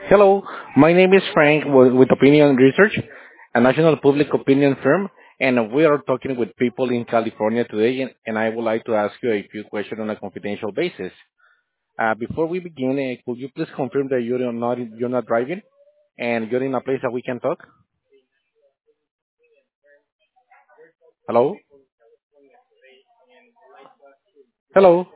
Hello, my name is Frank with Opinion Research, a national public opinion firm, and we are talking with people in California today, and I would like to ask you a few questions on a confidential basis. Before we begin, could you please confirm that you're not driving and you're in a place that we can talk? Hello? Hello?